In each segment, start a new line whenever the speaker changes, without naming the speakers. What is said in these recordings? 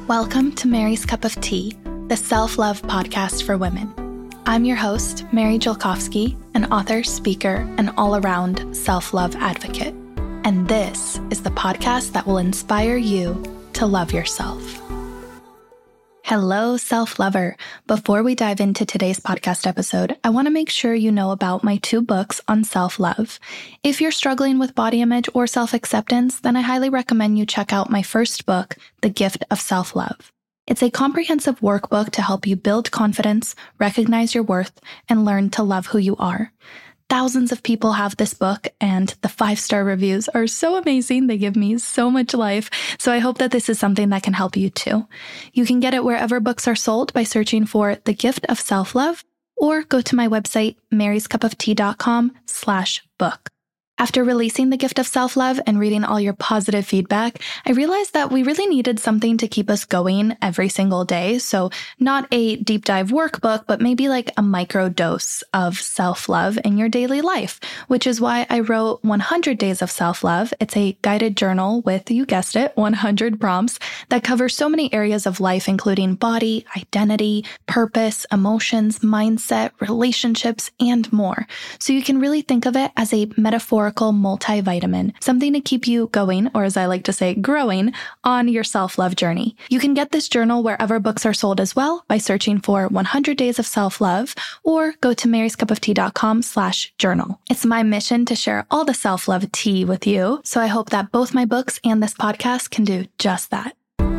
Welcome to Mary's Cup of Tea, the self-love podcast for women. I'm your host, Mary Jelkovsky, an author, speaker, and all-around self-love advocate. And this is the podcast that will inspire you to love yourself. Hello, self-lover. Before we dive into today's podcast episode, I want to make sure you know about my 2 books on self-love. If you're struggling with body image or self-acceptance, then I highly recommend you check out my first book, The Gift of Self-Love. It's a comprehensive workbook to help you build confidence, recognize your worth, and learn to love who you are. Thousands of people have this book, and the 5-star reviews are so amazing. They give me so much life. So I hope that this is something that can help you too. You can get it wherever books are sold by searching for The Gift of Self-Love, or go to my website, maryscupoftee.com/book. After releasing The Gift of Self-Love and reading all your positive feedback, I realized that we really needed something to keep us going every single day. So not a deep dive workbook, but maybe like a micro dose of self-love in your daily life, which is why I wrote 100 Days of Self-Love. It's a guided journal with, you guessed it, 100 prompts that cover so many areas of life, including body, identity, purpose, emotions, mindset, relationships, and more. So you can really think of it as a metaphorical multivitamin, something to keep you going, or as I like to say, growing on your self-love journey. You can get this journal wherever books are sold as well by searching for 100 Days of Self-Love, or go to maryscupoftee.com/journal. It's my mission to share all the self-love tea with you, so I hope that both my books and this podcast can do just that.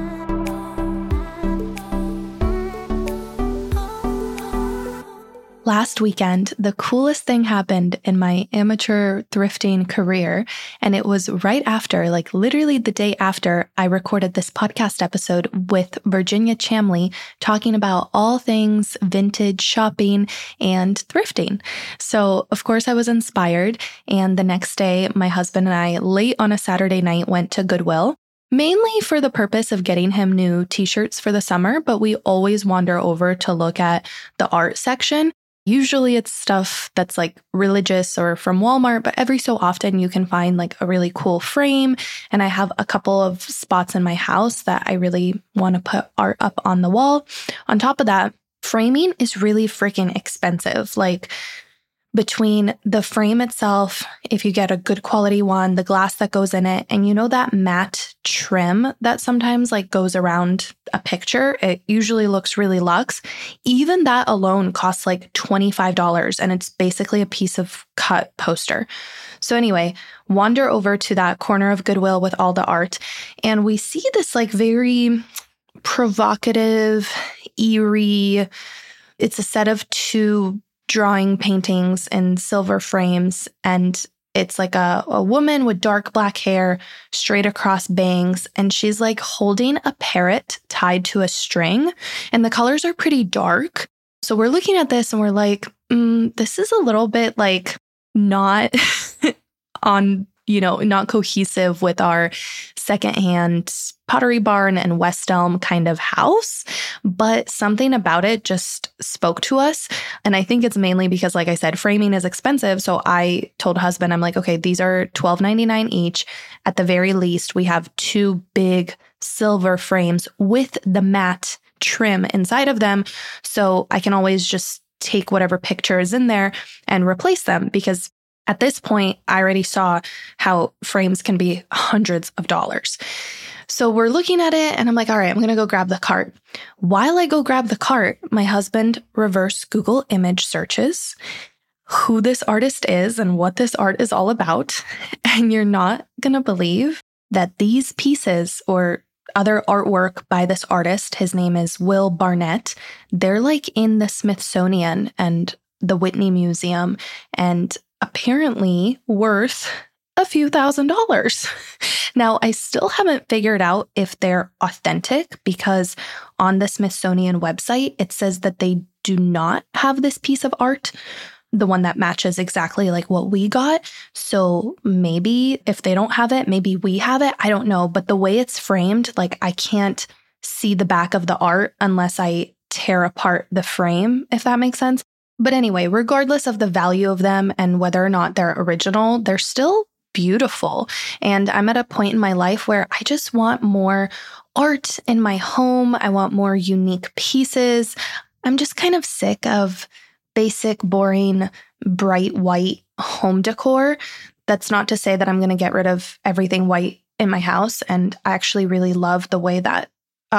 Last weekend, the coolest thing happened in my amateur thrifting career, and it was right after, like literally the day after, I recorded this podcast episode with Virginia Chamley talking about all things vintage shopping and thrifting. So, of course, I was inspired, and the next day, my husband and I, late on a Saturday night, went to Goodwill. Mainly for the purpose of getting him new t-shirts for the summer, but we always wander over to look at the art section. Usually it's stuff that's like religious or from Walmart, but every so often you can find like a really cool frame. And I have a couple of spots in my house that I really want to put art up on the wall. On top of that, framing is really freaking expensive. Like between the frame itself, if you get a good quality one, the glass that goes in it, and you know that matte trim that sometimes like goes around a picture, it usually looks really luxe. Even that alone costs like $25, and it's basically a piece of cut poster. So anyway, wander over to that corner of Goodwill with all the art, and we see this like very provocative, eerie, it's a set of 2 drawing paintings in silver frames, and it's like a woman with dark black hair, straight across bangs, and she's like holding a parrot tied to a string, and the colors are pretty dark. So we're looking at this and we're like, this is a little bit like not not cohesive with our secondhand Pottery Barn and West Elm kind of house, but something about it just spoke to us. And I think it's mainly because, like I said, framing is expensive. So I told husband, I'm like, okay, these are $12.99 each. At the very least, we have 2 big silver frames with the matte trim inside of them. So I can always just take whatever picture is in there and replace them, because at this point, I already saw how frames can be hundreds of dollars. So we're looking at it and I'm like, all right, I'm going to go grab the cart. While I go grab the cart, my husband reverse Google image searches who this artist is and what this art is all about. And you're not going to believe that these pieces or other artwork by this artist, his name is Will Barnett, they're like in the Smithsonian and the Whitney Museum, and apparently worth a few $1,000s. Now, I still haven't figured out if they're authentic, because on the Smithsonian website, it says that they do not have this piece of art, the one that matches exactly like what we got. So maybe if they don't have it, maybe we have it. I don't know. But the way it's framed, like I can't see the back of the art unless I tear apart the frame, if that makes sense. But anyway, regardless of the value of them and whether or not they're original, they're still beautiful. And I'm at a point in my life where I just want more art in my home. I want more unique pieces. I'm just kind of sick of basic, boring, bright white home decor. That's not to say that I'm going to get rid of everything white in my house. And I actually really love the way that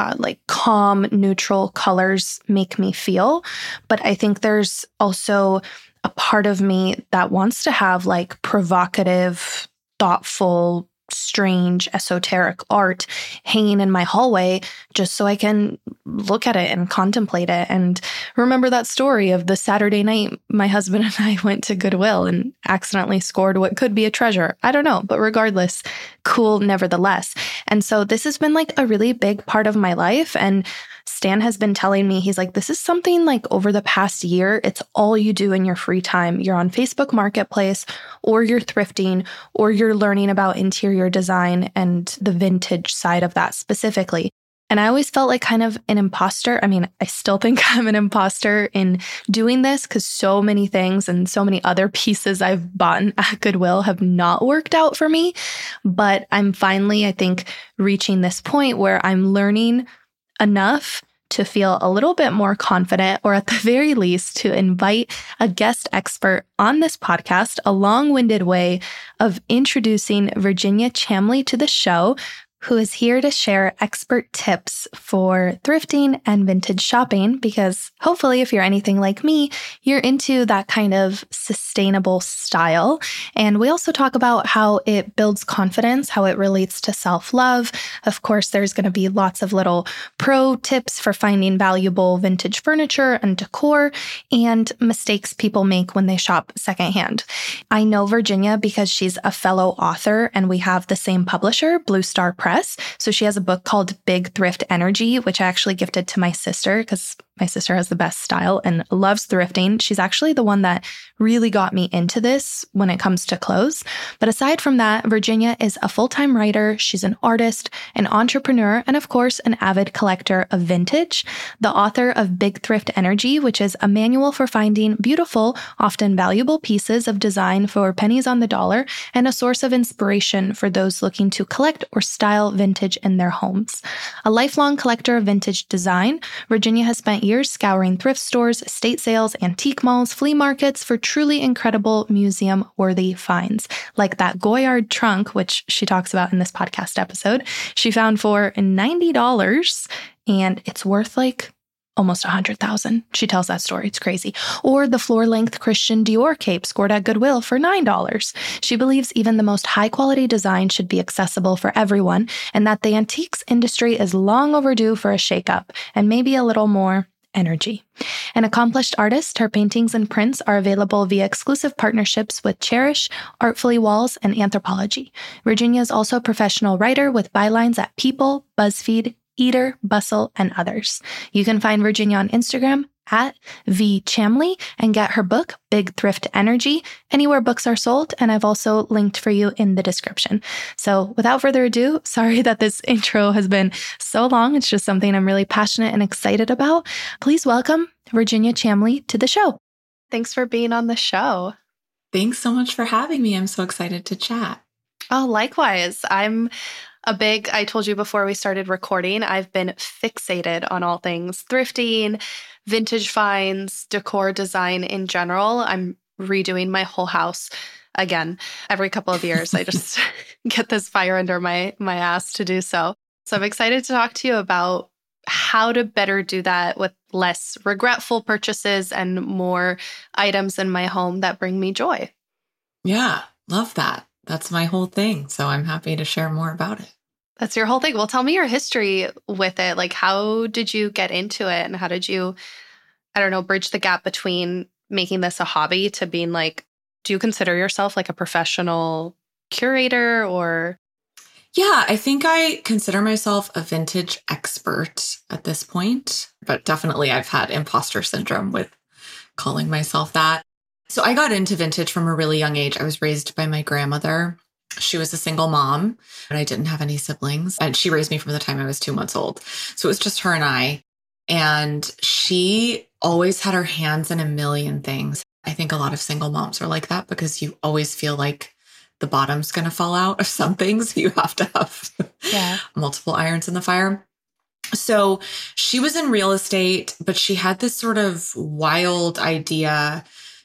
calm, neutral colors make me feel. But I think there's also a part of me that wants to have like provocative, thoughtful, strange, esoteric art hanging in my hallway just so I can look at it and contemplate it. And remember that story of the Saturday night my husband and I went to Goodwill and accidentally scored what could be a treasure. I don't know, but regardless, cool nevertheless. And so this has been like a really big part of my life. And Stan has been telling me, he's like, this is something like over the past year, it's all you do in your free time. You're on Facebook Marketplace, or you're thrifting, or you're learning about interior design and the vintage side of that specifically. And I always felt like kind of an imposter. I mean, I still think I'm an imposter in doing this because so many things and so many other pieces I've bought at Goodwill have not worked out for me. But I'm finally, I think, reaching this point where I'm learning enough to feel a little bit more confident, or at the very least, to invite a guest expert on this podcast, a long-winded way of introducing Virginia Chamley to the show, who is here to share expert tips for thrifting and vintage shopping, because hopefully if you're anything like me, you're into that kind of sustainable style. And we also talk about how it builds confidence, how it relates to self-love. Of course, there's going to be lots of little pro tips for finding valuable vintage furniture and decor, and mistakes people make when they shop secondhand. I know Virginia because she's a fellow author and we have the same publisher, Blue Star Press. So she has a book called Big Thrift Energy, which I actually gifted to my sister because my sister has the best style and loves thrifting. She's actually the one that really got me into this when it comes to clothes. But aside from that, Virginia is a full-time writer. She's an artist, an entrepreneur, and of course, an avid collector of vintage. The author of Big Thrift Energy, which is a manual for finding beautiful, often valuable pieces of design for pennies on the dollar, and a source of inspiration for those looking to collect or style vintage in their homes. A lifelong collector of vintage design, Virginia has spent years scouring thrift stores, estate sales, antique malls, flea markets for truly incredible museum-worthy finds, like that Goyard trunk, which she talks about in this podcast episode. She found for $90, and it's worth like almost $100,000. She tells that story. It's crazy. Or the floor-length Christian Dior cape scored at Goodwill for $9. She believes even the most high-quality design should be accessible for everyone, and that the antiques industry is long overdue for a shakeup, and maybe a little more energy. An accomplished artist, her paintings and prints are available via exclusive partnerships with Cherish, Artfully Walls, and Anthropologie. Virginia is also a professional writer with bylines at People, BuzzFeed, Eater, Bustle, and others. You can find Virginia on Instagram at @VChamley and get her book, Big Thrift Energy, anywhere books are sold, and I've also linked for you in the description. So without further ado, sorry that this intro has been so long. It's just something I'm really passionate and excited about. Please welcome Virginia Chamley to the show. Thanks for being on the show.
Thanks so much for having me. I'm so excited to chat.
Oh, likewise. I told you before we started recording, I've been fixated on all things thrifting, vintage finds, decor design in general. I'm redoing my whole house again every couple of years. I just get this fire under my ass to do so. So I'm excited to talk to you about how to better do that with less regretful purchases and more items in my home that bring me joy.
Yeah, love that. That's my whole thing. So I'm happy to share more about it.
That's your whole thing. Well, tell me your history with it. Like, how did you get into it? And how did you, bridge the gap between making this a hobby to being like, do you consider yourself like a professional curator or?
Yeah, I think I consider myself a vintage expert at this point, but definitely I've had imposter syndrome with calling myself that. So I got into vintage from a really young age. I was raised by my grandmother. She was a single mom, and I didn't have any siblings. And she raised me from the time I was 2 months old. So it was just her and I. And she always had her hands in a million things. I think a lot of single moms are like that because you always feel like the bottom's going to fall out of something. So you have to have multiple irons in the fire. So she was in real estate, but she had this sort of wild idea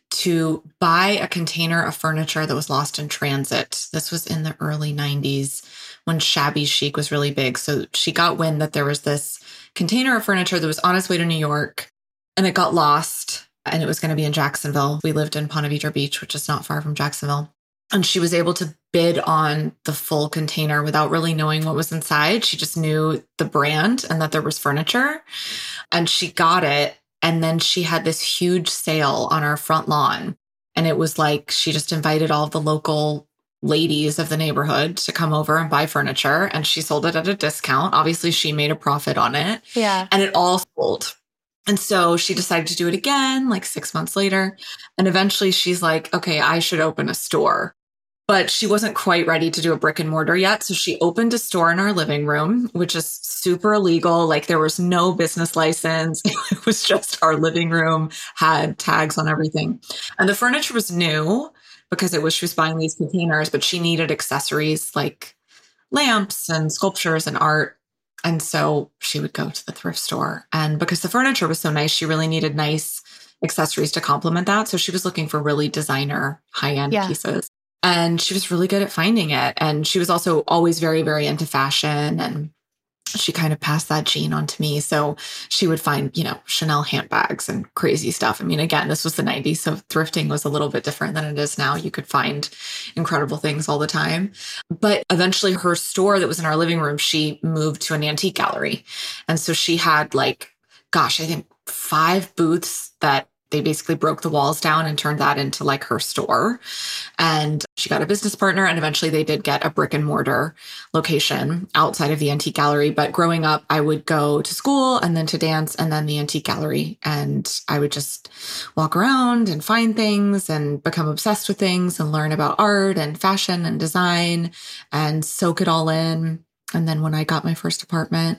to buy a container of furniture that was lost in transit. This was in the early 90s when shabby chic was really big. So she got wind that there was this container of furniture that was on its way to New York and it got lost and it was going to be in Jacksonville. We lived in Ponte Vedra Beach, which is not far from Jacksonville. And she was able to bid on the full container without really knowing what was inside. She just knew the brand and that there was furniture. And she got it. And then she had this huge sale on our front lawn. And it was like she just invited all of the local ladies of the neighborhood to come over and buy furniture. And she sold it at a discount. Obviously, she made a profit on it.
Yeah.
And it all sold. And so she decided to do it again, like 6 months later. And eventually she's like, okay, I should open a store. But she wasn't quite ready to do a brick and mortar yet. So she opened a store in our living room, which is super illegal. Like there was no business license. It was just our living room had tags on everything. And the furniture was new because she was buying these containers, but she needed accessories like lamps and sculptures and art. And so she would go to the thrift store. And because the furniture was so nice, she really needed nice accessories to complement that. So she was looking for really designer, high-end pieces. And she was really good at finding it. And she was also always very, very into fashion. And she kind of passed that gene on to me. So she would find, Chanel handbags and crazy stuff. I mean, again, this was the 90s. So thrifting was a little bit different than it is now. You could find incredible things all the time. But eventually her store that was in our living room, she moved to an antique gallery. And so she had I think 5 booths that they basically broke the walls down and turned that into like her store. And she got a business partner and eventually they did get a brick and mortar location outside of the antique gallery. But growing up, I would go to school and then to dance and then the antique gallery. And I would just walk around and find things and become obsessed with things and learn about art and fashion and design and soak it all in. And then when I got my first apartment,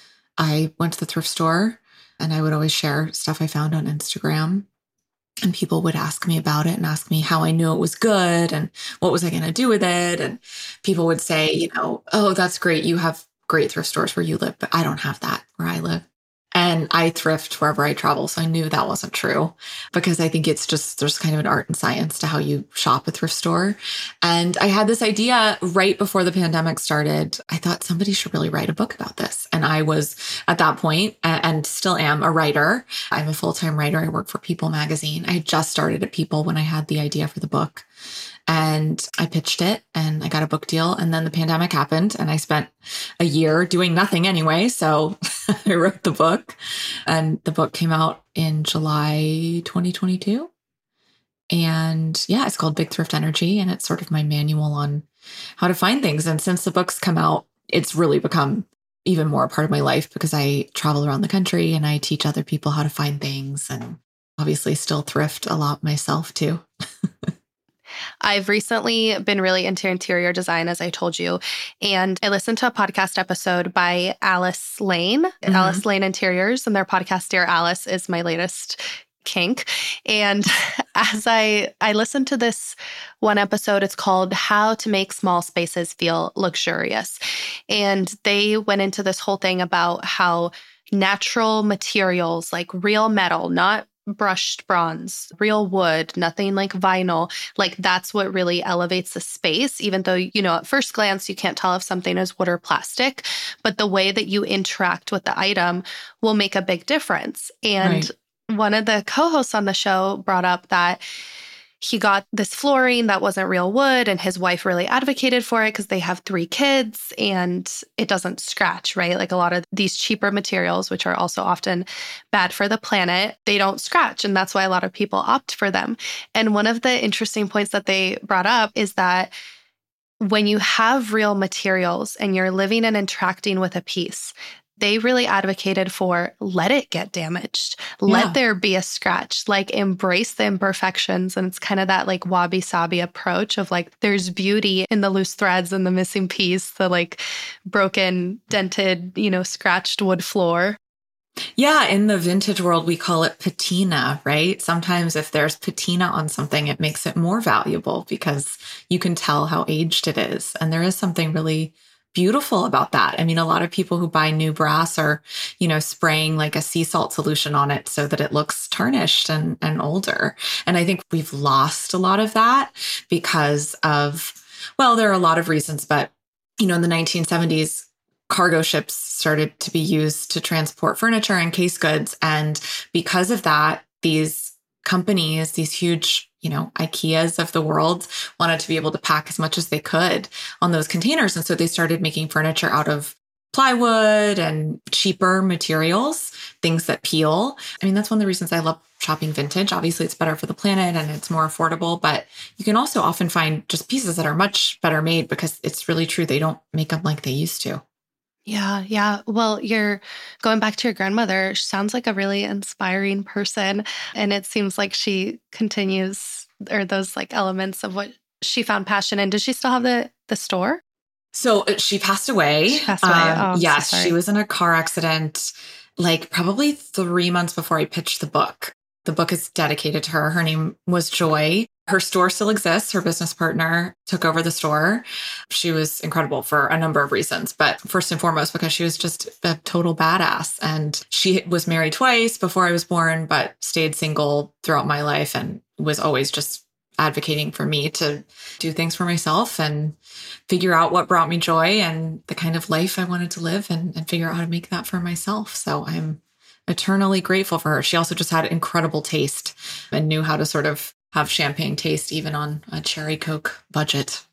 I went to the thrift store. And I would always share stuff I found on Instagram. And people would ask me about it and ask me how I knew it was good and what was I going to do with it. And people would say, oh, that's great. You have great thrift stores where you live, but I don't have that where I live. And I thrift wherever I travel. So I knew that wasn't true because I think there's kind of an art and science to how you shop a thrift store. And I had this idea right before the pandemic started. I thought somebody should really write a book about this. And I was at that point and still am a writer. I'm a full-time writer. I work for People magazine. I had just started at People when I had the idea for the book. And I pitched it and I got a book deal. And then the pandemic happened and I spent a year doing nothing anyway. So I wrote the book and the book came out in July 2022. And it's called Big Thrift Energy. And it's sort of my manual on how to find things. And since the book's come out, it's really become even more a part of my life because I travel around the country and I teach other people how to find things and obviously still thrift a lot myself too.
I've recently been really into interior design, as I told you, and I listened to a podcast episode by Alice Lane, Alice Lane Interiors, and their podcast, Dear Alice, is my latest kink. And as I listened to this one episode, it's called How to Make Small Spaces Feel Luxurious. And they went into this whole thing about how natural materials like real metal, not brushed bronze, real wood, nothing like vinyl, like that's what really elevates the space, even though, at first glance, you can't tell if something is wood or plastic, but the way that you interact with the item will make a big difference. And one of the co-hosts on the show brought up that he got this flooring that wasn't real wood and his wife really advocated for it because they have 3 kids and it doesn't scratch, right? Like a lot of these cheaper materials, which are also often bad for the planet, they don't scratch. And that's why a lot of people opt for them. And one of the interesting points that they brought up is that when you have real materials and you're living and interacting with a piece, they really advocated for let it get damaged. Let there be a scratch, like embrace the imperfections. And it's kind of that like wabi-sabi approach of like, there's beauty in the loose threads and the missing piece, the like broken, dented, scratched wood floor.
Yeah, in the vintage world, we call it patina, right? Sometimes if there's patina on something, it makes it more valuable because you can tell how aged it is. And there is something really beautiful about that. I mean, a lot of people who buy new brass are, spraying like a sea salt solution on it so that it looks tarnished and older. And I think we've lost a lot of that because of, well, there are a lot of reasons, but, in the 1970s, cargo ships started to be used to transport furniture and case goods. And because of that, these companies, these huge, IKEAs of the world wanted to be able to pack as much as they could on those containers. And so they started making furniture out of plywood and cheaper materials, things that peel. I mean, that's one of the reasons I love shopping vintage. Obviously, it's better for the planet and it's more affordable, but you can also often find just pieces that are much better made because it's really true. They don't make them like they used to.
Yeah, yeah. Well, you're going back to your grandmother. She sounds like a really inspiring person. And it seems like she continues, or those like elements of what she found passion in. Does she still have the store?
So she passed away.
She passed away. Oh, I'm so
yes,
sorry.
she was in a car accident, like probably 3 months before I pitched the book. The book is dedicated to her. Her name was Joy. Her store still exists. Her business partner took over the store. She was incredible for a number of reasons, but first and foremost, because she was just a total badass. And she was married twice before I was born, but stayed single throughout my life and was always just advocating for me to do things for myself and figure out what brought me joy and the kind of life I wanted to live and figure out how to make that for myself. So I'm eternally grateful for her. She also just had incredible taste and knew how to sort of have champagne taste even on a cherry Coke budget.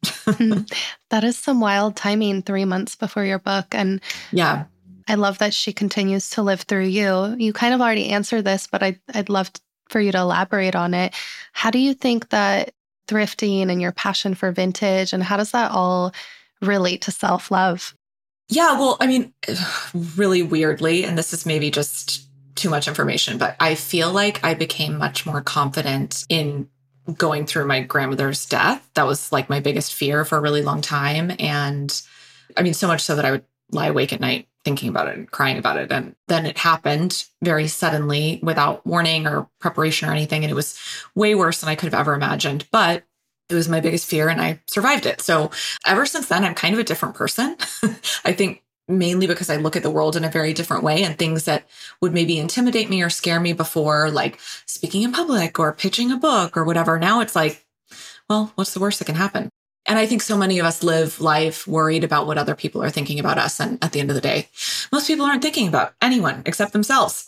That is some wild timing, 3 months before your book. And
yeah,
I love that she continues to live through you. You kind of already answered this, but I'd love for you to elaborate on it. How do you think that thrifting and your passion for vintage, and how does that all relate to self-love?
Yeah, well, I mean, really weirdly, and this is maybe just too much information, but I feel like I became much more confident in going through my grandmother's death. That was like my biggest fear for a really long time. And I mean, so much so that I would lie awake at night thinking about it and crying about it. And then it happened very suddenly without warning or preparation or anything. And it was way worse than I could have ever imagined. But it was my biggest fear and I survived it. So ever since then, I'm kind of a different person. I think mainly because I look at the world in a very different way, and things that would maybe intimidate me or scare me before, like speaking in public or pitching a book or whatever. Now it's like, well, what's the worst that can happen? And I think so many of us live life worried about what other people are thinking about us. And at the end of the day, most people aren't thinking about anyone except themselves.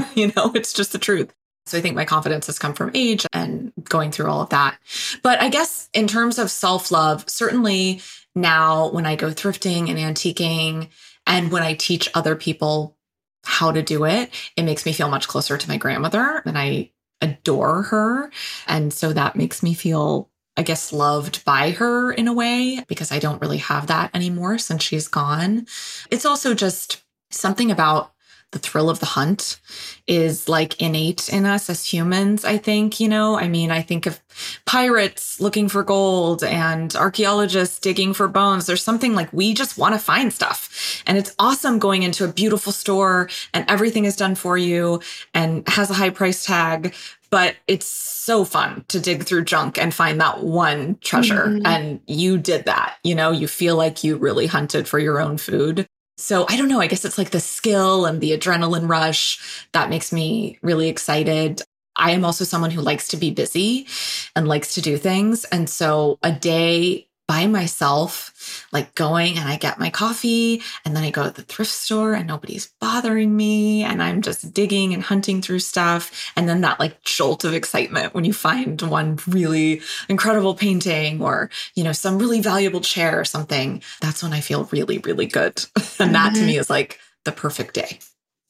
It's just the truth. So I think my confidence has come from age and going through all of that. But I guess in terms of self-love, certainly now when I go thrifting and antiquing and when I teach other people how to do it, it makes me feel much closer to my grandmother, and I adore her. And so that makes me feel, I guess, loved by her in a way, because I don't really have that anymore since she's gone. It's also just something about the thrill of the hunt is like innate in us as humans, I think, I think of pirates looking for gold and archaeologists digging for bones. There's something like we just want to find stuff. And it's awesome going into a beautiful store and everything is done for you and has a high price tag. But it's so fun to dig through junk and find that one treasure. Mm-hmm. And you did that, you feel like you really hunted for your own food. So I don't know, I guess it's like the skill and the adrenaline rush that makes me really excited. I am also someone who likes to be busy and likes to do things. And so a day by myself, like going and I get my coffee and then I go to the thrift store and nobody's bothering me and I'm just digging and hunting through stuff. And then that like jolt of excitement when you find one really incredible painting or, some really valuable chair or something, that's when I feel really, really good. And that to me is like the perfect day.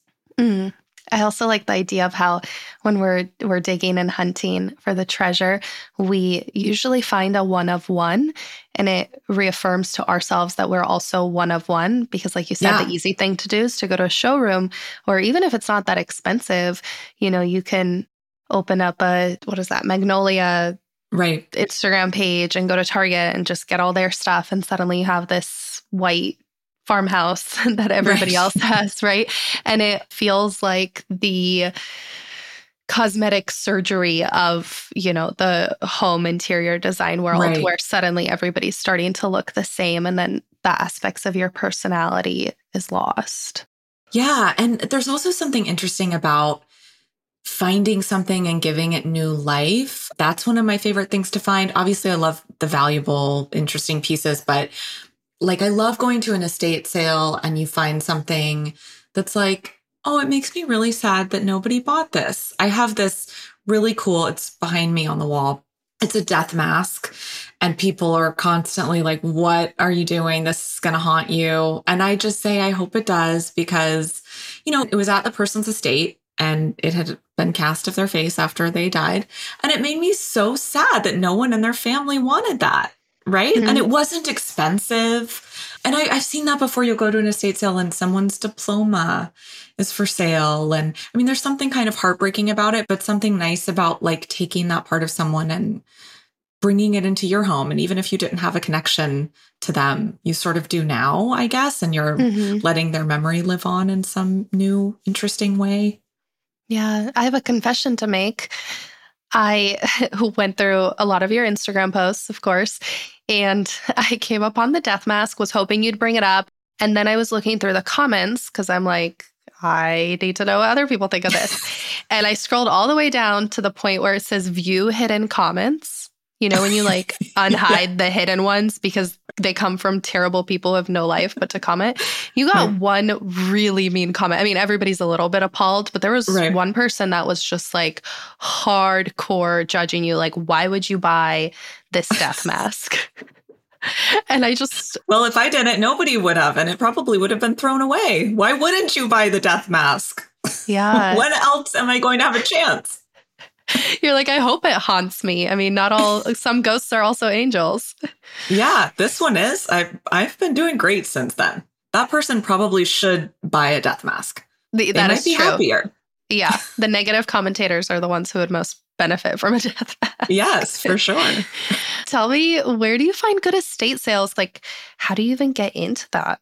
Mm. I also like the idea of how when we're digging and hunting for the treasure, we usually find a one of one, and it reaffirms to ourselves that we're also one of one. Because like you said, The easy thing to do is to go to a showroom, or even if it's not that expensive, you can open up Magnolia Instagram page and go to Target and just get all their stuff. And suddenly you have this white farmhouse that everybody
Right.
else has, right? And it feels like the cosmetic surgery of, the home interior design world
Right.
where suddenly everybody's starting to look the same and then the aspects of your personality is lost.
Yeah. And there's also something interesting about finding something and giving it new life. That's one of my favorite things to find. Obviously, I love the valuable, interesting pieces, but like I love going to an estate sale and you find something that's like, oh, it makes me really sad that nobody bought this. I have this really cool, it's behind me on the wall. It's a death mask. And people are constantly like, what are you doing? This is going to haunt you. And I just say, I hope it does because, it was at the person's estate and it had been cast of their face after they died. And it made me so sad that no one in their family wanted that. Right.
Mm-hmm.
And it wasn't expensive. And I've seen that before. You'll go to an estate sale and someone's diploma is for sale. And I mean, there's something kind of heartbreaking about it, but something nice about like taking that part of someone and bringing it into your home. And even if you didn't have a connection to them, you sort of do now, I guess. And you're letting their memory live on in some new, interesting way.
Yeah. I have a confession to make. I went through a lot of your Instagram posts, of course, and I came upon the death mask, was hoping you'd bring it up. And then I was looking through the comments because I'm like, I need to know what other people think of this. And I scrolled all the way down to the point where it says view hidden comments. When you like unhide the hidden ones because they come from terrible people who have no life but to comment. You got one really mean comment. I mean, everybody's a little bit appalled, but there was one person that was just like hardcore judging you. Like, why would you buy this death mask? And I just...
Well, if I didn't, nobody would have, and it probably would have been thrown away. Why wouldn't you buy the death mask?
Yeah.
When else am I going to have a chance?
You're like, I hope it haunts me. I mean, some ghosts are also angels.
Yeah, this one is. I've been doing great since then. That person probably should buy a death mask. They might be happier.
Yeah, the negative commentators are the ones who would most benefit from a death mask.
Yes, for sure.
Tell me, where do you find good estate sales? Like, how do you even get into that?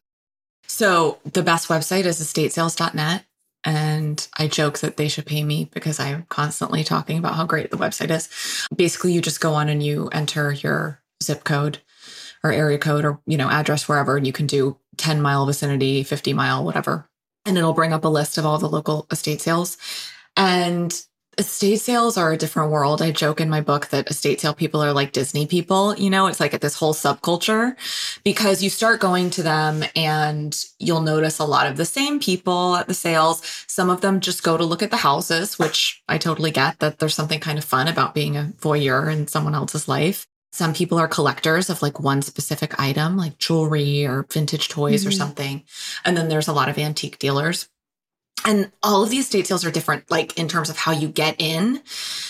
So the best website is estatesales.net. And I joke that they should pay me because I'm constantly talking about how great the website is. Basically, you just go on and you enter your zip code or area code or, address wherever, and you can do 10-mile vicinity, 50-mile, whatever. And it'll bring up a list of all the local estate sales. And estate sales are a different world. I joke in my book that estate sale people are like Disney people. It's like this whole subculture because you start going to them and you'll notice a lot of the same people at the sales. Some of them just go to look at the houses, which I totally get that there's something kind of fun about being a voyeur in someone else's life. Some people are collectors of like one specific item, like jewelry or vintage toys or something. And then there's a lot of antique dealers. And all of these estate sales are different, like in terms of how you get in,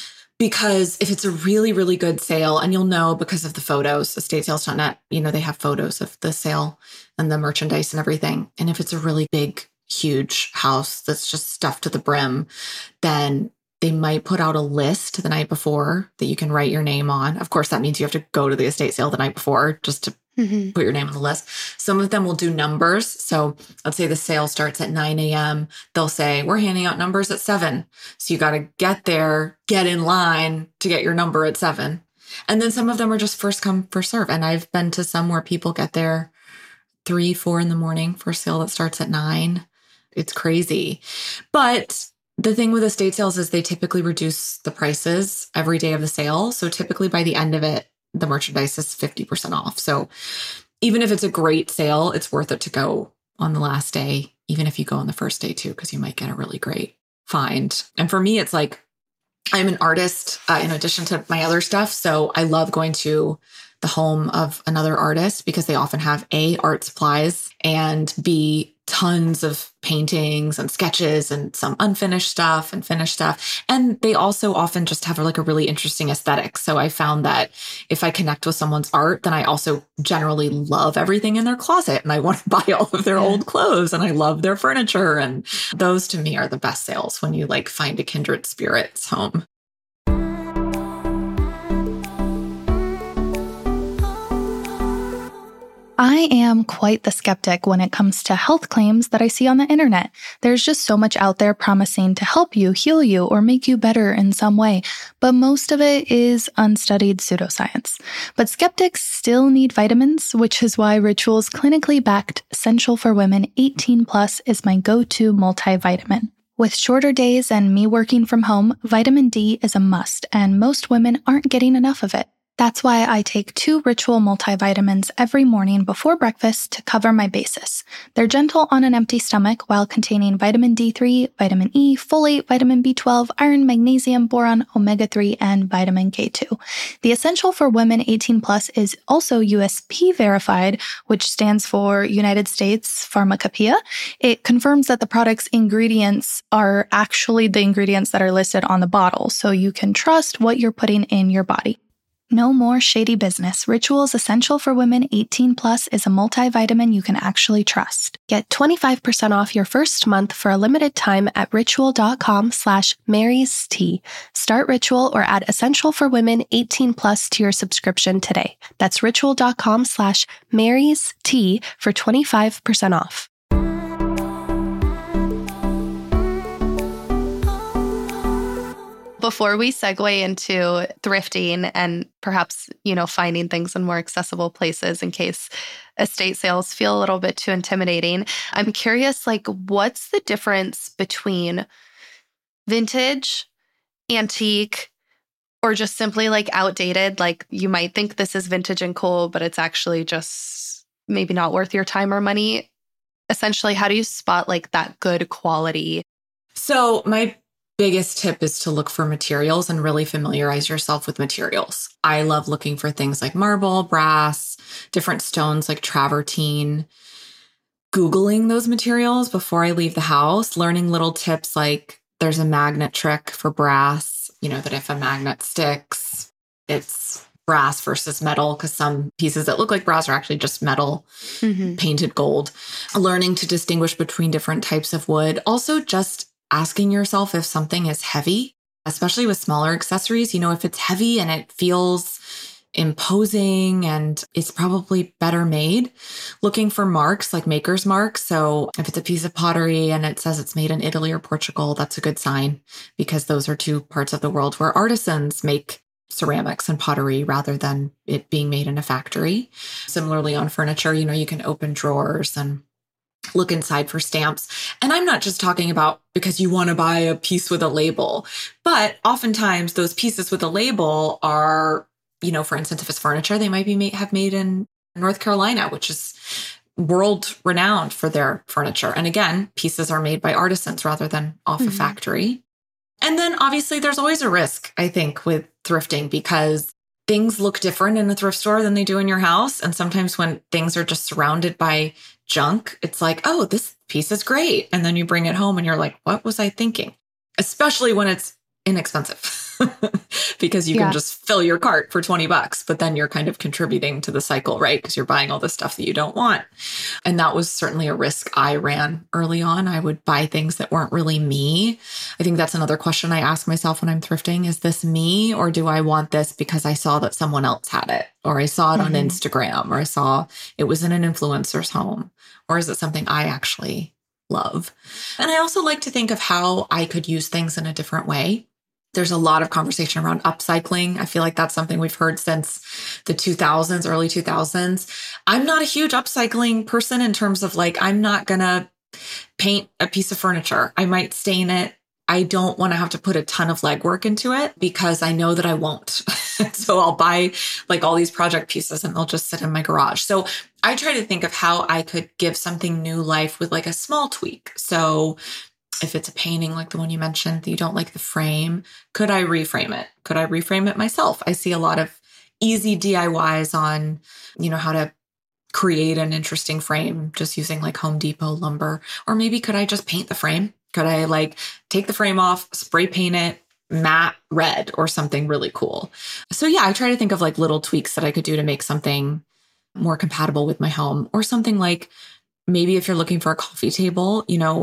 because if it's a really, really good sale, and you'll know because of the photos, estatesales.net, they have photos of the sale and the merchandise and everything. And if it's a really big, huge house that's just stuffed to the brim, then they might put out a list the night before that you can write your name on. Of course, that means you have to go to the estate sale the night before just to put your name on the list. Some of them will do numbers. So let's say the sale starts at 9 a.m. They'll say, we're handing out numbers at 7. So you got to get there, get in line to get your number at 7. And then some of them are just first come, first serve. And I've been to some where people get there 3, 4 in the morning for a sale that starts at 9. It's crazy. But the thing with estate sales is they typically reduce the prices every day of the sale. So typically by the end of it, the merchandise is 50% off. So even if it's a great sale, it's worth it to go on the last day, even if you go on the first day too, because you might get a really great find. And for me, it's like I'm an artist in addition to my other stuff. So I love going to the home of another artist because they often have A, art supplies, and B, tons of paintings and sketches and some unfinished stuff and finished stuff. And they also often just have like a really interesting aesthetic. So I found that if I connect with someone's art, then I also generally love everything in their closet and I want to buy all of their old clothes and I love their furniture. And those to me are the best sales when you like find a kindred spirit's home.
I am quite the skeptic when it comes to health claims that I see on the internet. There's just so much out there promising to help you, heal you, or make you better in some way, but most of it is unstudied pseudoscience. But skeptics still need vitamins, which is why Ritual's clinically backed Essential for Women 18 Plus is my go-to multivitamin. With shorter days and me working from home, vitamin D is a must, and most women aren't getting enough of it. That's why I take 2 Ritual multivitamins every morning before breakfast to cover my bases. They're gentle on an empty stomach while containing vitamin D3, vitamin E, folate, vitamin B12, iron, magnesium, boron, omega-3, and vitamin K2. The Essential for Women 18 Plus is also USP verified, which stands for United States Pharmacopoeia. It confirms that the product's ingredients are actually the ingredients that are listed on the bottle, so you can trust what you're putting in your body. No more shady business. Ritual's Essential for Women 18 Plus is a multivitamin you can actually trust.
Get 25% off your first month for a limited time at ritual.com/Mary's Tea. Start Ritual or add Essential for Women 18 Plus to your subscription today. That's ritual.com/Mary's Tea for 25% off.
Before we segue into thrifting and perhaps, finding things in more accessible places in case estate sales feel a little bit too intimidating, I'm curious, what's the difference between vintage, antique, or just simply outdated? You might think this is vintage and cool, but it's actually just maybe not worth your time or money. Essentially, how do you spot that good quality?
So my biggest tip is to look for materials and really familiarize yourself with materials. I love looking for things like marble, brass, different stones like travertine, Googling those materials before I leave the house, learning little tips like there's a magnet trick for brass, that if a magnet sticks, it's brass versus metal, because some pieces that look like brass are actually just metal, painted gold. Learning to distinguish between different types of wood. Also just asking yourself if something is heavy, especially with smaller accessories. If it's heavy and it feels imposing and it's probably better made. Looking for marks like maker's marks. So if it's a piece of pottery and it says it's made in Italy or Portugal, that's a good sign, because those are 2 parts of the world where artisans make ceramics and pottery rather than it being made in a factory. Similarly on furniture, you can open drawers and look inside for stamps. And I'm not just talking about because you want to buy a piece with a label, but oftentimes those pieces with a label are, for instance, if it's furniture, they might be have made in North Carolina, which is world renowned for their furniture. And again, pieces are made by artisans rather than off a factory. And then obviously there's always a risk, I think, with thrifting, because things look different in a thrift store than they do in your house. And sometimes when things are just surrounded by junk, it's like, oh, this piece is great. And then you bring it home and you're like, what was I thinking? Especially when it's inexpensive because you can just fill your cart for $20, but then you're kind of contributing to the cycle, right? Because you're buying all this stuff that you don't want. And that was certainly a risk I ran early on. I would buy things that weren't really me. I think that's another question I ask myself when I'm thrifting. Is this me, or do I want this because I saw that someone else had it, or I saw it on Instagram, or I saw it was in an influencer's home, or is it something I actually love? And I also like to think of how I could use things in a different way. There's a lot of conversation around upcycling. I feel like that's something we've heard since the 2000s, early 2000s. I'm not a huge upcycling person in terms of I'm not going to paint a piece of furniture. I might stain it. I don't want to have to put a ton of legwork into it because I know that I won't. So I'll buy all these project pieces and they'll just sit in my garage. So I try to think of how I could give something new life with a small tweak. So if it's a painting like the one you mentioned that you don't like the frame, could I reframe it? Could I reframe it myself? I see a lot of easy DIYs on, how to create an interesting frame just using Home Depot lumber. Or maybe could I just paint the frame? Could I take the frame off, spray paint it matte red or something really cool? So yeah, I try to think of little tweaks that I could do to make something more compatible with my home, or something maybe if you're looking for a coffee table,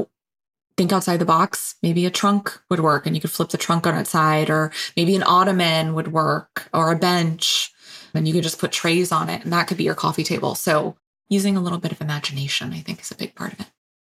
think outside the box. Maybe a trunk would work and you could flip the trunk on its side, or maybe an ottoman would work, or a bench, and you could just put trays on it and that could be your coffee table. So using a little bit of imagination, I think, is a big part of it.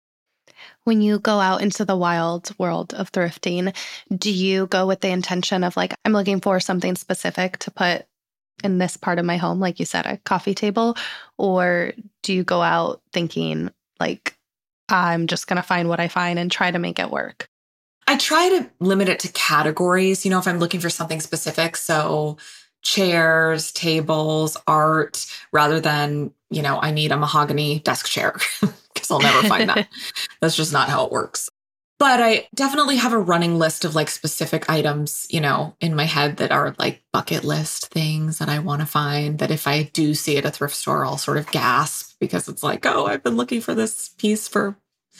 When you go out into the wild world of thrifting, do you go with the intention of like, I'm looking for something specific to put in this part of my home, like you said, a coffee table? Or do you go out thinking like, I'm just going to find what I find and try to make it work?
I try to limit it to categories, if I'm looking for something specific. So chairs, tables, art, rather than, I need a mahogany desk chair because I'll never find that. That's just not how it works. But I definitely have a running list of like specific items, in my head that are like bucket list things that I want to find, that if I do see at a thrift store, I'll sort of gasp because it's like, oh, I've been looking for this piece for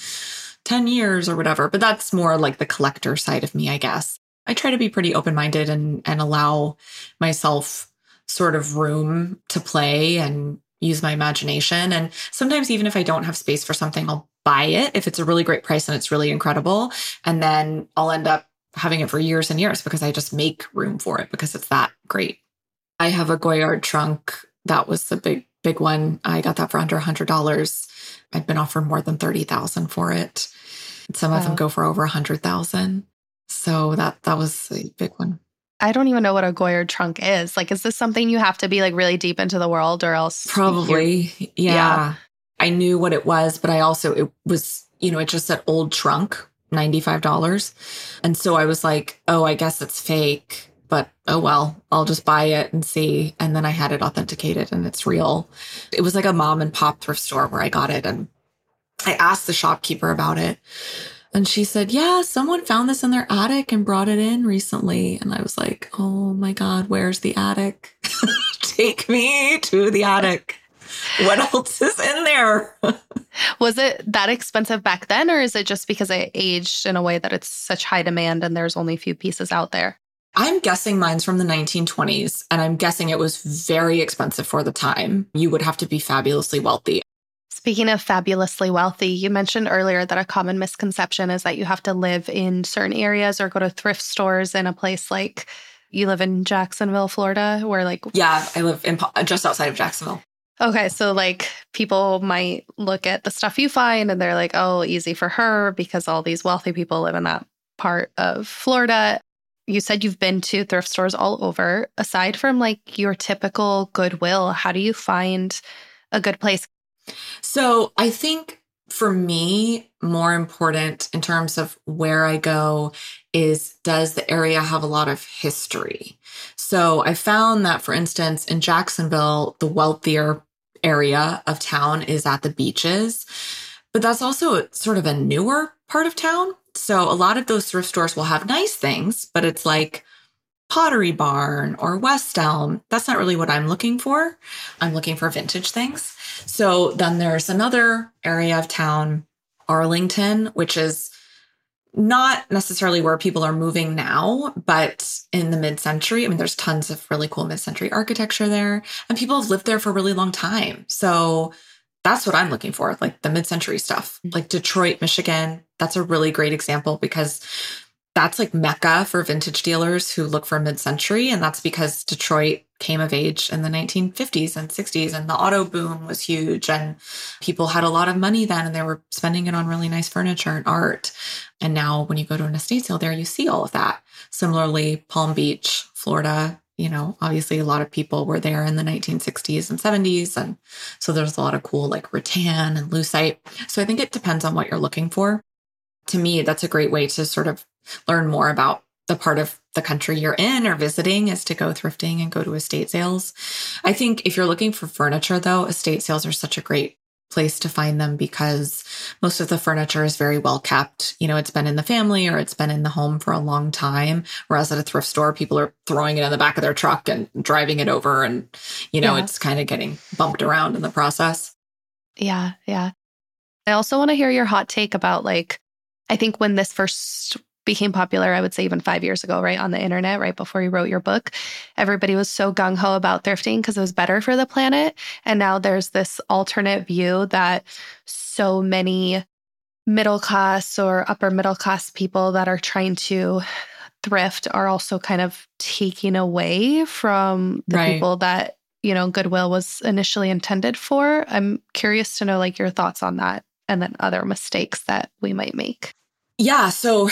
10 years or whatever. But that's more like the collector side of me, I guess. I try to be pretty open-minded and allow myself sort of room to play and use my imagination. And sometimes even if I don't have space for something, I'll buy it if it's a really great price and it's really incredible. And then I'll end up having it for years and years because I just make room for it because it's that great. I have a Goyard trunk. That was the big one. I got that for under $100. I've been offered more than $30,000 for it. Some of them go for over $100,000. So that was a big one.
I don't even know what a Goyard trunk is. Like, is this something you have to be like really deep into the world or else?
Probably. Yeah. I knew what it was, but it was, it just said old trunk, $95. And so I was like, oh, I guess it's fake, but oh, well, I'll just buy it and see. And then I had it authenticated and it's real. It was like a mom and pop thrift store where I got it. And I asked the shopkeeper about it. And she said, yeah, someone found this in their attic and brought it in recently. And I was like, oh my God, where's the attic? Take me to the attic. What else is in there?
Was it that expensive back then, or is it just because it aged in a way that it's such high demand and there's only a few pieces out there?
I'm guessing mine's from the 1920s, and I'm guessing it was very expensive for the time. You would have to be fabulously wealthy.
Speaking of fabulously wealthy, you mentioned earlier that a common misconception is that you have to live in certain areas or go to thrift stores in a place like you live in Jacksonville, Florida, where like...
Yeah, I live just outside of Jacksonville.
Okay, so like people might look at the stuff you find and they're like, oh, easy for her because all these wealthy people live in that part of Florida. You said you've been to thrift stores all over. Aside from like your typical Goodwill, how do you find a good place?
So I think for me, more important in terms of where I go is, does the area have a lot of history? So I found that, for instance, in Jacksonville, the wealthier area of town is at the beaches, but that's also sort of a newer part of town. So a lot of those thrift stores will have nice things, but it's like Pottery Barn or West Elm. That's not really what I'm looking for. I'm looking for vintage things. So then there's another area of town, Arlington, which is not necessarily where people are moving now, but in the mid-century. I mean, there's tons of really cool mid-century architecture there, and people have lived there for a really long time. So that's what I'm looking for, like the mid-century stuff. Like Detroit, Michigan, that's a really great example because that's like Mecca for vintage dealers who look for mid-century. And that's because Detroit came of age in the 1950s and 60s, and the auto boom was huge. And people had a lot of money then, and they were spending it on really nice furniture and art. And now when you go to an estate sale there, you see all of that. Similarly, Palm Beach, Florida, obviously a lot of people were there in the 1960s and 70s. And so there's a lot of cool like rattan and lucite. So I think it depends on what you're looking for. To me, that's a great way to sort of learn more about the part of the country you're in or visiting, is to go thrifting and go to estate sales. I think if you're looking for furniture, though, estate sales are such a great place to find them because most of the furniture is very well kept. It's been in the family or it's been in the home for a long time. Whereas at a thrift store, people are throwing it in the back of their truck and driving it over, and, it's kind of getting bumped around in the process.
Yeah. Yeah. I also want to hear your hot take about like, I think when this first became popular, I would say even 5 years ago, right, on the internet, right before you wrote your book, everybody was so gung-ho about thrifting because it was better for the planet. And now there's this alternate view that so many middle class or upper middle class people that are trying to thrift are also kind of taking away from the people that, Goodwill was initially intended for. I'm curious to know like your thoughts on that and then other mistakes that we might make.
Yeah. So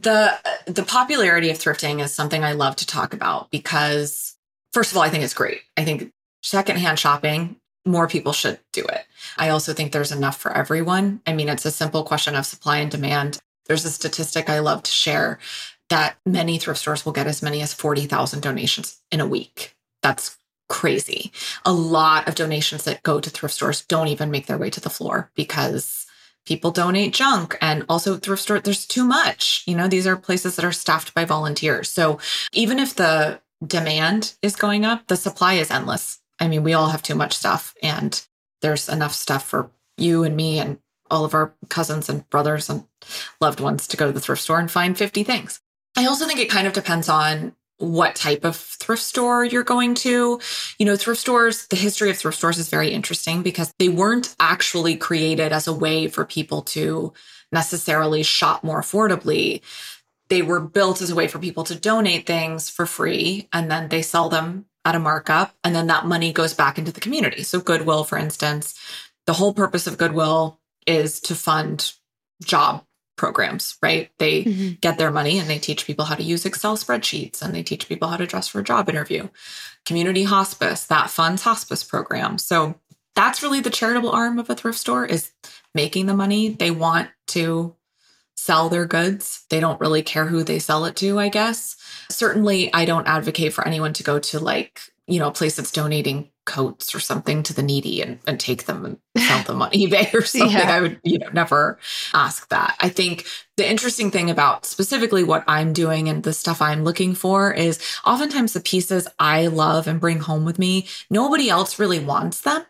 the popularity of thrifting is something I love to talk about because, first of all, I think it's great. I think secondhand shopping, more people should do it. I also think there's enough for everyone. I mean, it's a simple question of supply and demand. There's a statistic I love to share that many thrift stores will get as many as 40,000 donations in a week. That's crazy. A lot of donations that go to thrift stores don't even make their way to the floor because people donate junk. And also thrift store, there's too much. These are places that are staffed by volunteers. So even if the demand is going up, the supply is endless. I mean, we all have too much stuff and there's enough stuff for you and me and all of our cousins and brothers and loved ones to go to the thrift store and find 50 things. I also think it kind of depends on what type of thrift store you're going to. Thrift stores, the history of thrift stores is very interesting because they weren't actually created as a way for people to necessarily shop more affordably. They were built as a way for people to donate things for free, and then they sell them at a markup, and then that money goes back into the community. So Goodwill, for instance, the whole purpose of Goodwill is to fund job programs, right? They get their money and they teach people how to use Excel spreadsheets and they teach people how to dress for a job interview. Community hospice, that funds hospice programs. So that's really the charitable arm of a thrift store, is making the money. They want to sell their goods. They don't really care who they sell it to, I guess. Certainly, I don't advocate for anyone to go to a place that's donating coats or something to the needy and take them and sell them on eBay or something. Yeah. I would, never ask that. I think the interesting thing about specifically what I'm doing and the stuff I'm looking for is oftentimes the pieces I love and bring home with me, nobody else really wants them.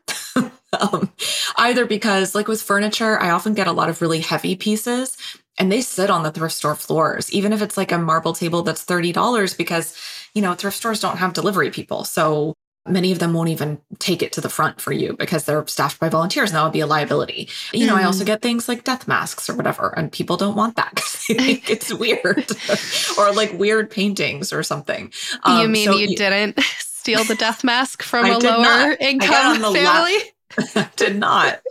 Either because like with furniture, I often get a lot of really heavy pieces and they sit on the thrift store floors, even if it's like a marble table that's $30 because, thrift stores don't have delivery people. So many of them won't even take it to the front for you because they're staffed by volunteers and that would be a liability. I also get things like death masks or whatever, and people don't want that because they think it's weird or like weird paintings or something.
You mean you didn't steal the death mask from a lower income family?
I did not.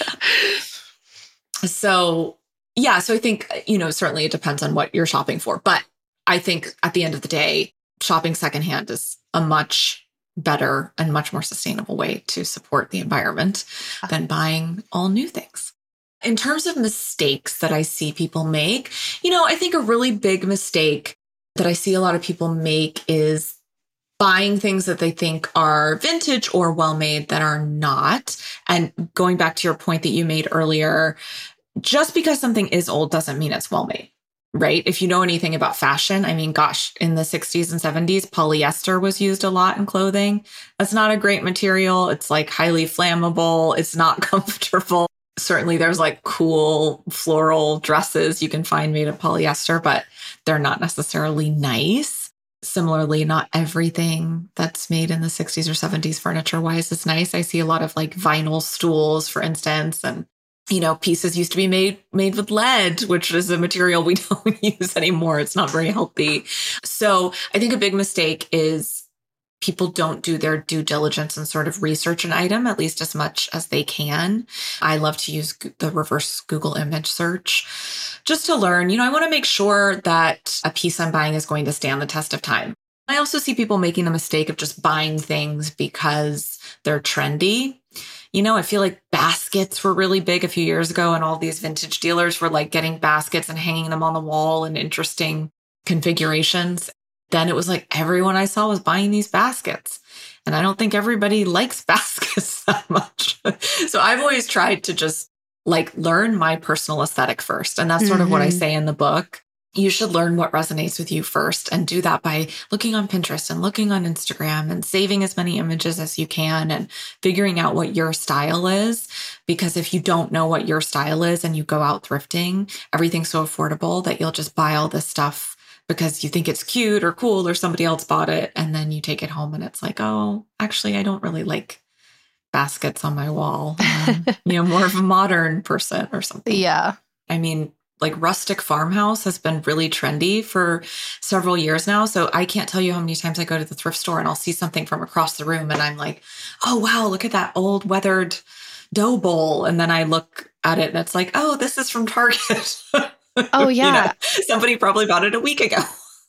So I think, certainly it depends on what you're shopping for. But I think at the end of the day, shopping secondhand is a much better and much more sustainable way to support the environment than buying all new things. In terms of mistakes that I see people make, I think a really big mistake that I see a lot of people make is buying things that they think are vintage or well-made that are not. And going back to your point that you made earlier, just because something is old doesn't mean it's well-made, right? If you know anything about fashion, I mean, gosh, in the 60s and 70s, polyester was used a lot in clothing. That's not a great material. It's like highly flammable. It's not comfortable. Certainly there's like cool floral dresses you can find made of polyester, but they're not necessarily nice. Similarly, not everything that's made in the 60s or 70s furniture-wise is nice. I see a lot of like vinyl stools, for instance, and pieces used to be made with lead, which is a material we don't use anymore. It's not very healthy. So I think a big mistake is people don't do their due diligence and sort of research an item, at least as much as they can. I love to use the reverse Google image search just to learn. I want to make sure that a piece I'm buying is going to stand the test of time. I also see people making the mistake of just buying things because they're trendy. I feel like baskets were really big a few years ago, and all these vintage dealers were like getting baskets and hanging them on the wall in interesting configurations. Then it was like everyone I saw was buying these baskets. And I don't think everybody likes baskets that much. So I've always tried to just like learn my personal aesthetic first. And that's sort of what I say in the book. You should learn what resonates with you first and do that by looking on Pinterest and looking on Instagram and saving as many images as you can and figuring out what your style is. Because if you don't know what your style is and you go out thrifting, everything's so affordable that you'll just buy all this stuff because you think it's cute or cool or somebody else bought it. And then you take it home and it's like, oh, actually, I don't really like baskets on my wall. More of a modern person or something.
Yeah.
I mean, like rustic farmhouse has been really trendy for several years now. So I can't tell you how many times I go to the thrift store and I'll see something from across the room and I'm like, oh, wow, look at that old weathered dough bowl. And then I look at it and it's like, oh, this is from Target.
Oh, yeah.
Somebody probably bought it a week ago.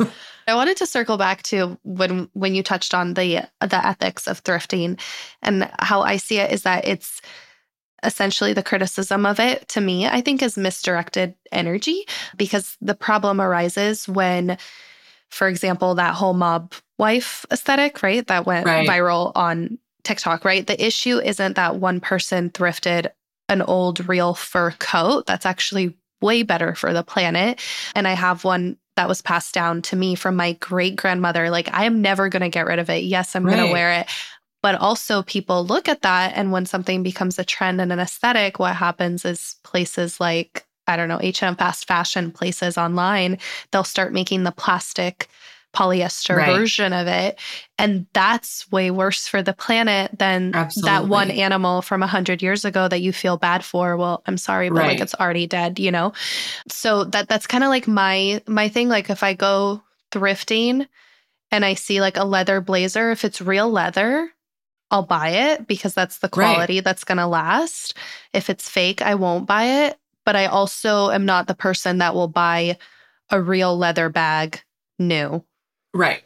I wanted to circle back to when you touched on the ethics of thrifting, and how I see it is that it's essentially the criticism of it, to me, I think is misdirected energy, because the problem arises when, for example, that whole mob wife aesthetic, right, that went viral on TikTok, right? The issue isn't that one person thrifted an old real fur coat. That's actually way better for the planet. And I have one that was passed down to me from my great grandmother. Like, I am never going to get rid of it. Yes, I'm going to wear it. But also people look at that. And when something becomes a trend and an aesthetic, what happens is places like, I don't know, H&M fast fashion places online, they'll start making the plastic polyester version of it. And that's way worse for the planet than that one animal from 100 years ago that you feel bad for. Well, I'm sorry, but like, it's already dead, you know? So that's kind of like my thing. Like, if I go thrifting and I see like a leather blazer, if it's real leather, I'll buy it because that's the quality that's going to last. If it's fake, I won't buy it. But I also am not the person that will buy a real leather bag new.
Right.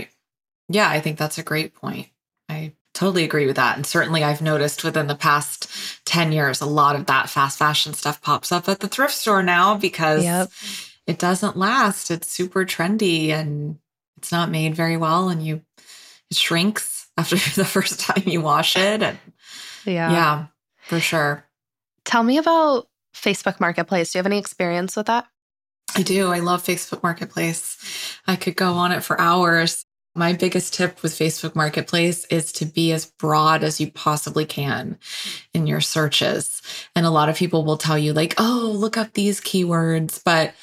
Yeah, I think that's a great point. I totally agree with that. And certainly I've noticed within the past 10 years, a lot of that fast fashion stuff pops up at the thrift store now because it doesn't last. It's super trendy and it's not made very well. And it shrinks after the first time you wash it. And yeah, for sure.
Tell me about Facebook Marketplace. Do you have any experience with that?
I do. I love Facebook Marketplace. I could go on it for hours. My biggest tip with Facebook Marketplace is to be as broad as you possibly can in your searches. And a lot of people will tell you like, oh, look up these keywords. But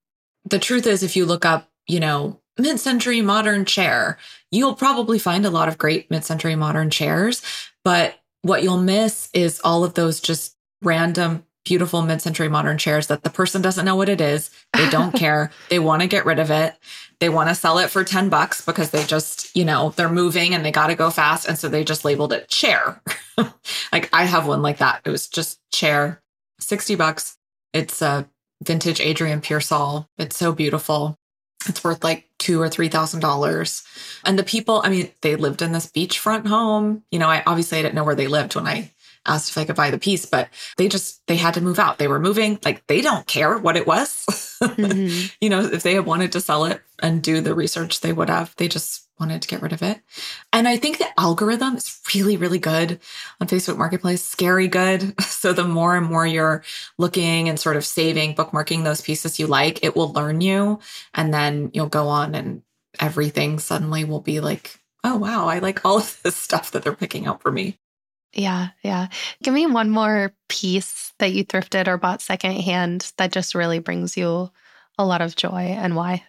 the truth is, if you look up, mid-century modern chair, you'll probably find a lot of great mid-century modern chairs. But what you'll miss is all of those just random beautiful mid-century modern chairs that the person doesn't know what it is. They don't care. They want to get rid of it. They want to sell it for $10 because they just, they're moving and they got to go fast. And so they just labeled it chair. Like, I have one like that. It was just chair, $60. It's a vintage Adrian Pearsall. It's so beautiful. It's worth like $2,000 or $3,000. And the people, they lived in this beachfront home. I didn't know where they lived when I asked if I could buy the piece, but they had to move out. They were moving. Like, they don't care what it was. Mm-hmm. If they had wanted to sell it and do the research, they would have. They just wanted to get rid of it. And I think the algorithm is really, really good on Facebook Marketplace, scary good. So the more and more you're looking and sort of saving, bookmarking those pieces you like, it will learn you. And then you'll go on and everything suddenly will be like, oh, wow, I like all of this stuff that they're picking out for me.
Yeah. Give me one more piece that you thrifted or bought secondhand that just really brings you a lot of joy, and why.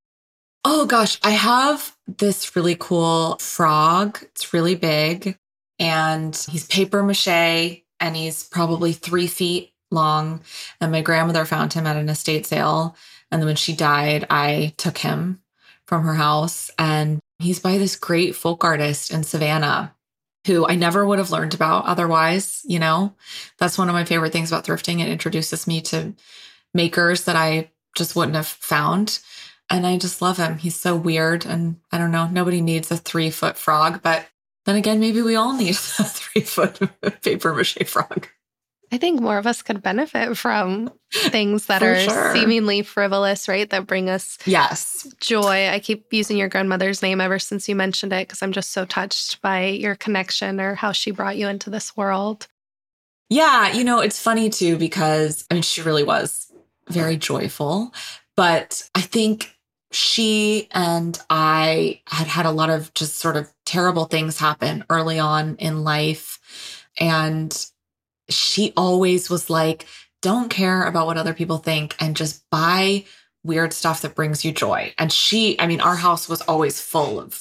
Oh gosh, I have this really cool frog. It's really big and he's paper mache and he's probably 3 feet long. And my grandmother found him at an estate sale. And then when she died, I took him from her house, and he's by this great folk artist in Savannah who I never would have learned about otherwise. That's one of my favorite things about thrifting. It introduces me to makers that I just wouldn't have found. And I just love him. He's so weird. And I don't know, nobody needs a 3-foot frog, but then again, maybe we all need a 3-foot paper mache frog.
I think more of us could benefit from things that are seemingly frivolous, right? That bring us joy. I keep using your grandmother's name ever since you mentioned it because I'm just so touched by your connection or how she brought you into this world.
Yeah, it's funny too because, she really was very joyful. But I think she and I had a lot of just sort of terrible things happen early on in life. And she always was like, don't care about what other people think and just buy weird stuff that brings you joy. And our house was always full of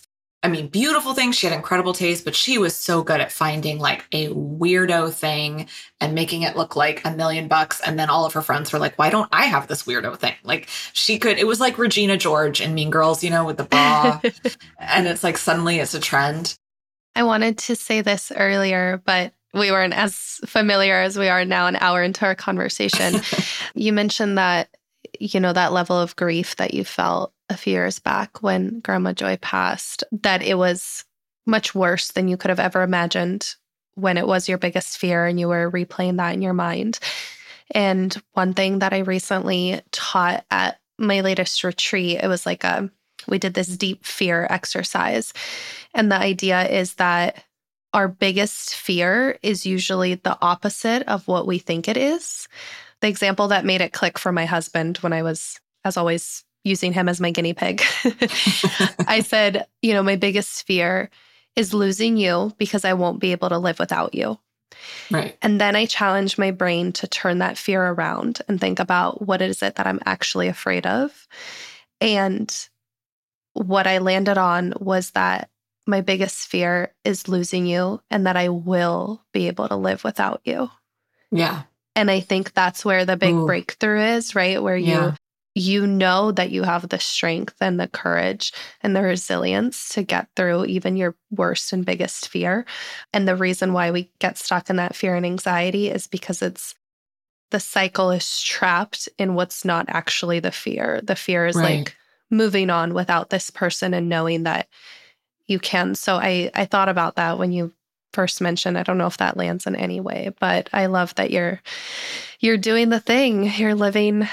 I mean, beautiful things. She had incredible taste, but she was so good at finding like a weirdo thing and making it look like $1 million. And then all of her friends were like, why don't I have this weirdo thing? Like it was like Regina George in Mean Girls, with the bra. And it's like, suddenly it's a trend.
I wanted to say this earlier, but we weren't as familiar as we are now, an hour into our conversation. You mentioned that, that level of grief that you felt a few years back when Grandma Joy passed, that it was much worse than you could have ever imagined when it was your biggest fear and you were replaying that in your mind. And one thing that I recently taught at my latest retreat, it was like we did this deep fear exercise. And the idea is that our biggest fear is usually the opposite of what we think it is. The example that made it click for my husband when I was, as always, using him as my guinea pig, I said, my biggest fear is losing you because I won't be able to live without you.
Right.
And then I challenged my brain to turn that fear around and think about what is it that I'm actually afraid of. And what I landed on was that my biggest fear is losing you and that I will be able to live without you.
Yeah.
And I think that's where the big breakthrough is, right? Where you know that you have the strength and the courage and the resilience to get through even your worst and biggest fear. And the reason why we get stuck in that fear and anxiety is because the cycle is trapped in what's not actually the fear. The fear is like moving on without this person and knowing that you can. So I thought about that when you first mentioned. I don't know if that lands in any way, but I love that you're doing the thing. You're living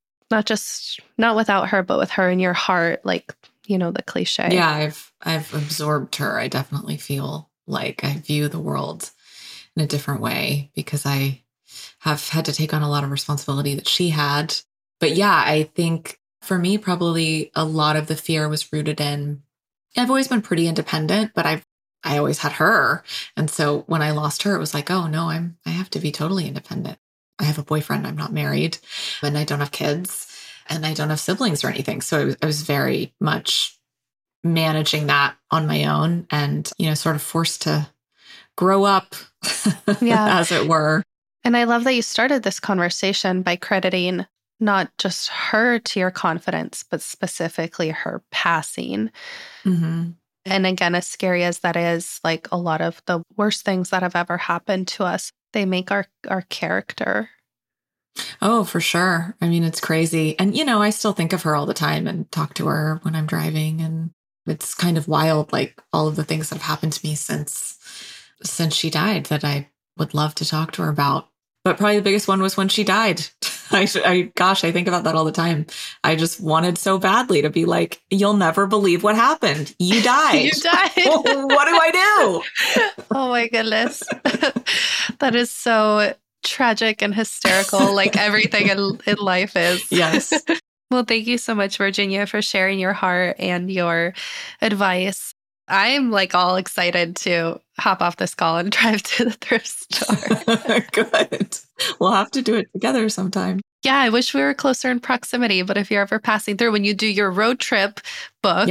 not without her, but with her in your heart, like, the cliche.
Yeah, I've absorbed her. I definitely feel like I view the world in a different way because I have had to take on a lot of responsibility that she had. But yeah, I think for me, probably a lot of the fear was rooted in, I've always been pretty independent, but I always had her. And so when I lost her, it was like, oh no, I have to be totally independent. I have a boyfriend, I'm not married, and I don't have kids, and I don't have siblings or anything. So I was very much managing that on my own and, sort of forced to grow up, as it were.
And I love that you started this conversation by crediting not just her to your confidence, but specifically her passing.
Mm-hmm.
And again, as scary as that is, like a lot of the worst things that have ever happened to us, they make our character.
Oh, for sure. I mean, it's crazy. And, I still think of her all the time and talk to her when I'm driving. And it's kind of wild, like all of the things that have happened to me since she died that I would love to talk to her about. But probably the biggest one was when she died. I think about that all the time. I just wanted so badly to be like, you'll never believe what happened. You died.
You died.
What do I do?
Oh my goodness. That is so tragic and hysterical, like everything in life is.
Yes.
Well, thank you so much, Virginia, for sharing your heart and your advice. I'm like all excited to hop off this call and drive to the thrift store.
Good. We'll have to do it together sometime.
Yeah, I wish we were closer in proximity, but if you're ever passing through, when you do your road trip book,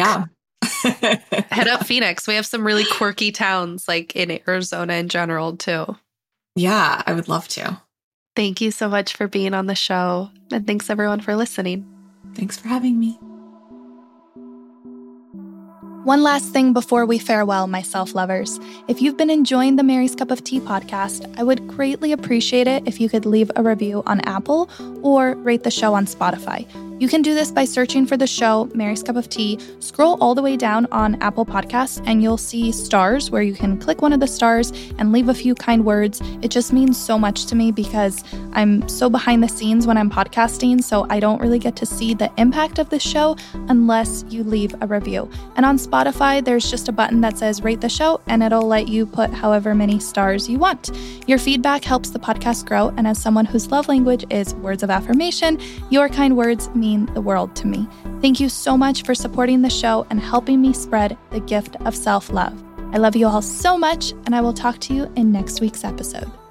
head up Phoenix. We have some really quirky towns like in Arizona in general too.
Yeah, I would love to.
Thank you so much for being on the show. And thanks everyone for listening.
Thanks for having me.
One last thing before we farewell, my self-lovers. If you've been enjoying the Mary's Cup of Tea podcast, I would greatly appreciate it if you could leave a review on Apple or rate the show on Spotify. You can do this by searching for the show, Mary's Cup of Tea. Scroll all the way down on Apple Podcasts and you'll see stars where you can click one of the stars and leave a few kind words. It just means so much to me because I'm so behind the scenes when I'm podcasting, so I don't really get to see the impact of the show unless you leave a review. And on Spotify, there's just a button that says rate the show and it'll let you put however many stars you want. Your feedback helps the podcast grow, and as someone whose love language is words of affirmation, your kind words mean the world to me. Thank you so much for supporting the show and helping me spread the gift of self-love. I love you all so much, and I will talk to you in next week's episode.